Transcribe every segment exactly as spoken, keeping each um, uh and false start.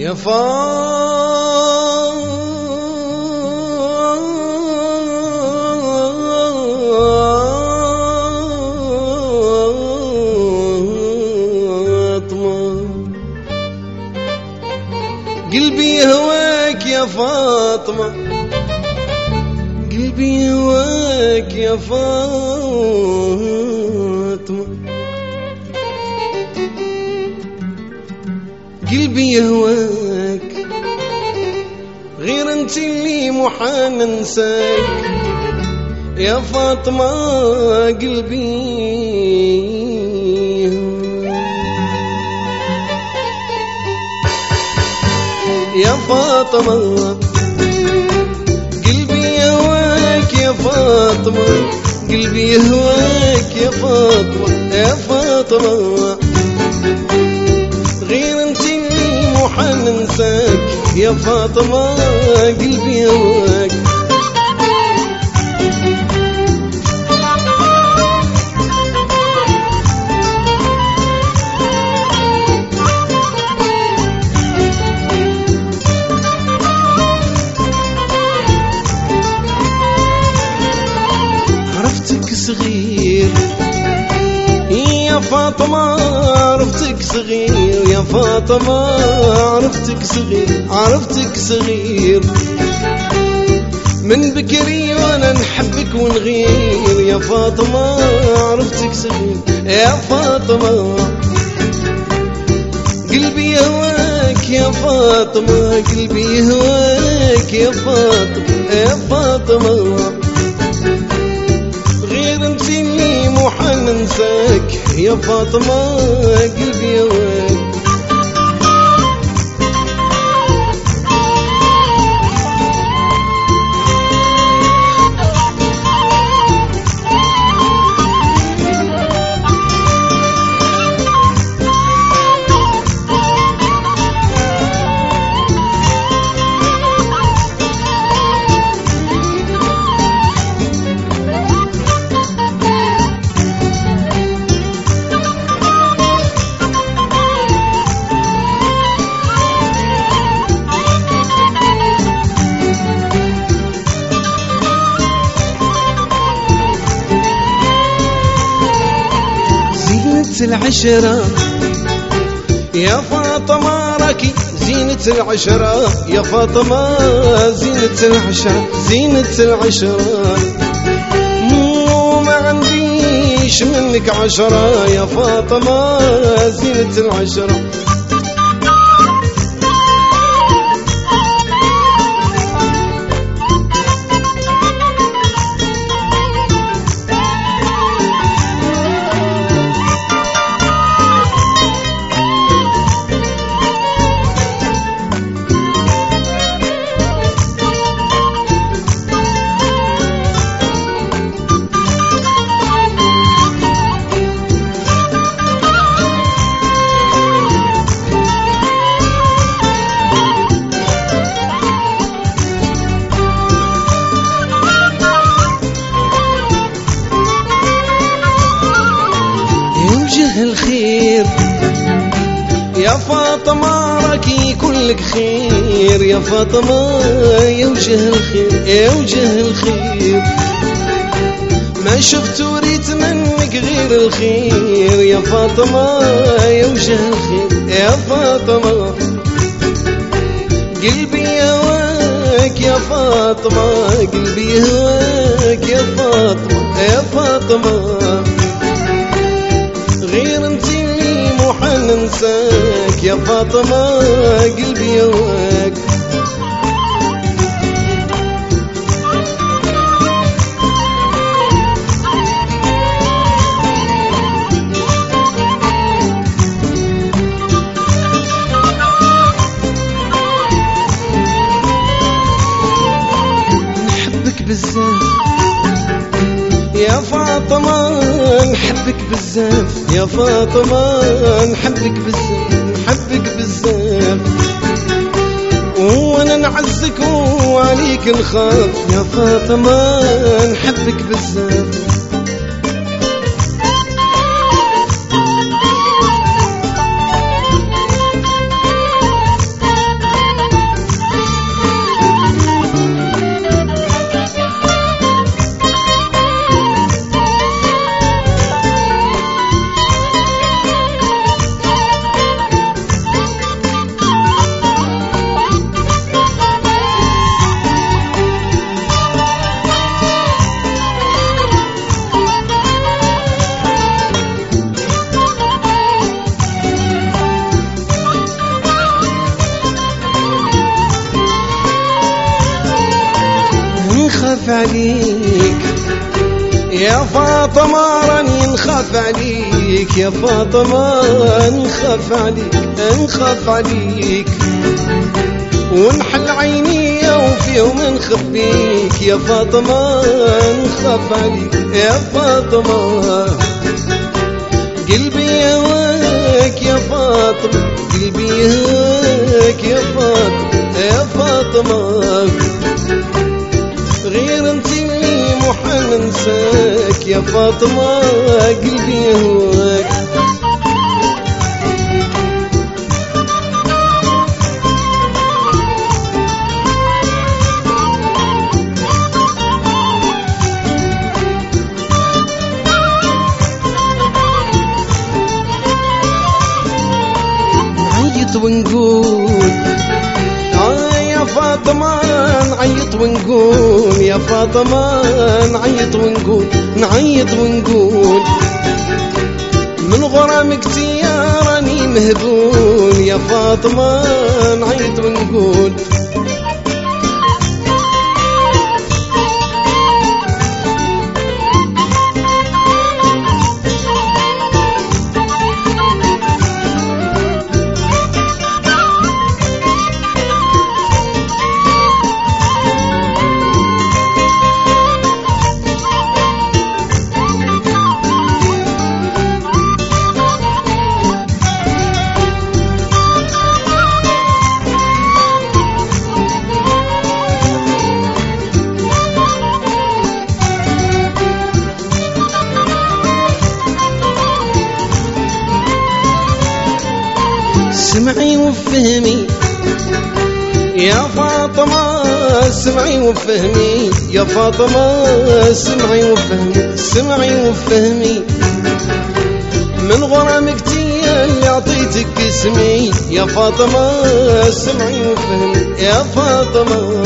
يا فاطمة قلبي يهواك يا فاطمة، قلبي يهواك يا فاطمة، قلبي يهواك غير انت اللي محال ننساك يا فاطمة، قلبي يا فاطمة، قلبي يهواك يا فاطمة، قلبي يهواك يا فاطمة، يا فاطمة غير انت اللي محال ننساك يا فاطمة، قلبي يهواك. عرفتك صغير يا فاطمة، عرفتك صغير يا فاطمة، عرفتك صغير، عرفتك صغير من بكري وانا نحبك ونغير يا فاطمة، عرفتك صغير يا فاطمة، قلبي يهواك يا فاطمة، قلبي يهواك يا فاطمة، يا فاطمة غير انت اللي محال ننساك يا فاطمة، قلبي يهواك. العشرة يا فاطمة راكي زينة العشرة يا فاطمة، زينة العشرة، زينة العشرة، مو ما عنديش منك عشرة يا فاطمة، زينة العشرة. الخير يا فاطمة راكي كلك خير يا فاطمة، يا وجه الخير، يا وجه الخير، ما شفت وريت منك غير الخير يا فاطمة، يا وجه الخير يا فاطمة، قلبي يهواك يا فاطمة، قلبي يهواك يا فاطمة، يا فاطمة غير انت اللي محال ننساك يا فاطمة، قلبي يهواك. نحبك بزاف يا فاطمة، نحبك بزاف يا فاطمة، نحبك بزاف، نحبك بزاف، وانا نعزك وعليك نخاف يا فاطمة، نحبك بزاف. نخاف عليك يا فاطمة، راني نخاف عليك يا فاطمة، نخاف عليك نخاف عليك، ونحل عيني وفيهم نخبيك يا فاطمة، نخاف عليك يا فاطمة. قلبي يهواك يا فاطمة، قلبي يهواك يا فاطمة يا فاطمة، غير انت اللي محال ننساك يا فاطمة، قلبي يهواك. نعيط ونقول آه يا فاطمة، نعيط ونقول يا فاطمة، نعيط ونقول نعيط ونقول من غرامك يا راني مهبول يا فاطمة، نعيط ونقول. اسمعي وفهمي يا فاطمة، اسمعي وفهمي يا فاطمة، اسمعي وفهمي اسمعي وفهمي من غرامك يا اللي عطيتك اسمي يا فاطمة، اسمعي وفهمي يا فاطمة.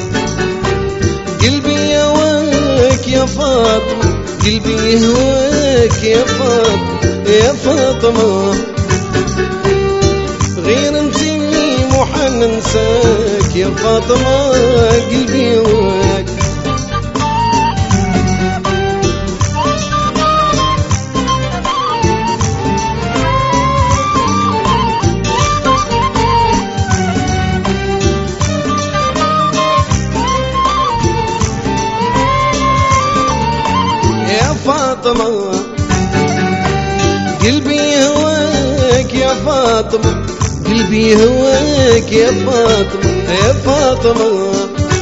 قلبي يهواك يا فاطمة، قلبي يهواك يا فاطمة يا فاطمة، غير انت اللي محال ننساك يا فاطمة، قلبي يهواك. يا فاطمة قلبي يهواك يا فاطمة، قلبي يهواك يا فاطمة يا فاطمة،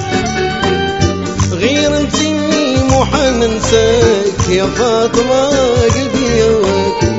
غير انت اللي محال ننساك يا فاطمة، قلبي يهواك.